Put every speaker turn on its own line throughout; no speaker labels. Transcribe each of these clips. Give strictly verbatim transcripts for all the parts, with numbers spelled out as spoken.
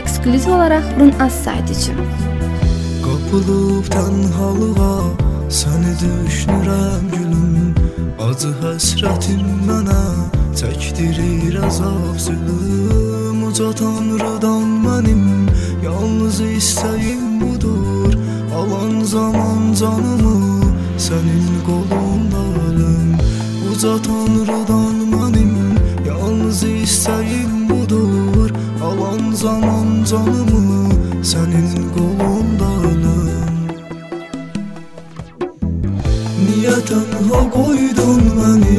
Eksklüziv olaraq Run Az saytı üçün.
Qapılıb tənhalığa səni düşünürəm gülüm. Acı həsrətin mənə çəkdirir əzab zülüm. Uca Tanrıdan mənim yalnız istəyim budur. Alan zaman canımı sənin qolunda ölüm. Uca Tanrıdan mənim yalnız istəyim budur. Alan zaman canımı sənin qolunda ölüm. Niyə tənha qoydun məni?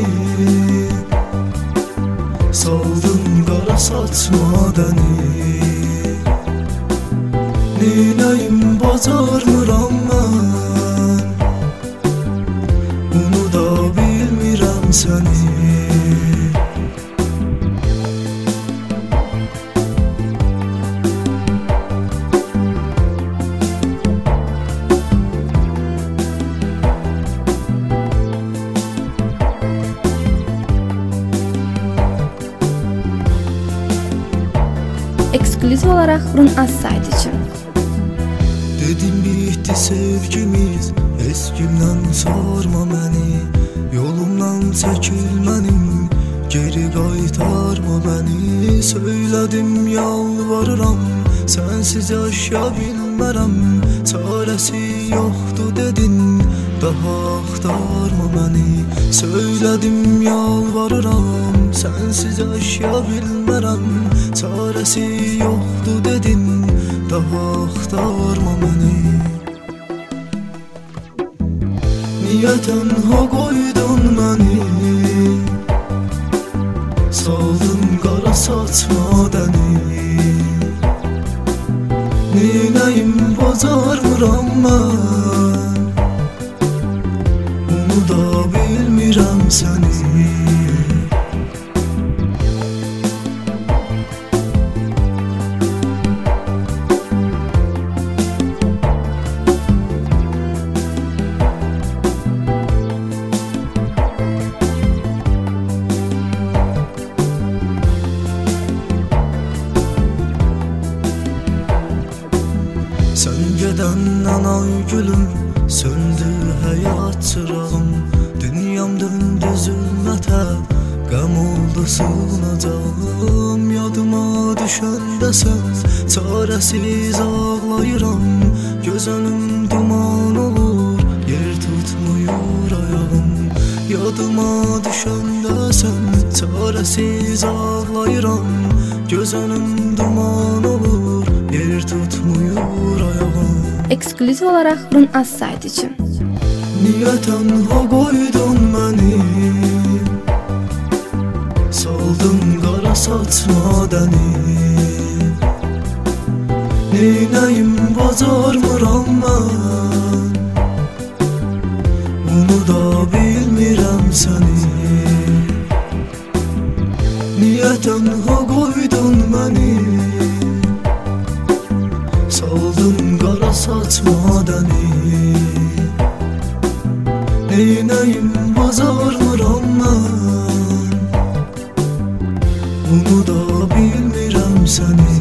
Saldın qara saçma dəni. Neynəyim bacarmıram mən, unuda bilmirəm səni.
Eksklüziv olaraq Run Az saytı üçün.
Dedim bitti sevgimiz, eskimdən sarma məni. Yolumdan çəkil mənim, geri qaytarma məni. Söylədim yalvarıram, sənsiz yaşaya bilmərəm. Çarəsi yoxdur dedin, daha axtarma məni. Söylədim yalvarıram, sənsiz yaşaya bilmərəm. Çarəsi yoxdur dedin, daha axtarma məni. Niyə tənha qoydun məni? Saldın qara saçma dəni. Neynəyim bacarmıram mən, unuda bilmirəm səni. Sən gedəndən ay gülüm, söndü həyat çırağım. Dünyam döndü zülmətə, qəm oldu sığınacağım. Yadıma düşəndə sən, çarəsiz ağlayıram. Göz önüm duman olur, yer tutmuyor ayağım. Yadıma düşəndə sən, çarəsiz ağlayıram. Göz önüm duman olur, yer tutmuyor ayağım.
Eksklüziv olaraq Run Az saytı üçün.
Niyə tənha qoydun məni? Saldın qara saçma dəni. Neynəyim bacarmıram mən, unuda bilmirəm səni. Niyə tənha qoydun məni? Saldın qara saçma dəni. Neynəyim bacarmıram mən, unuda bilmirəm səni.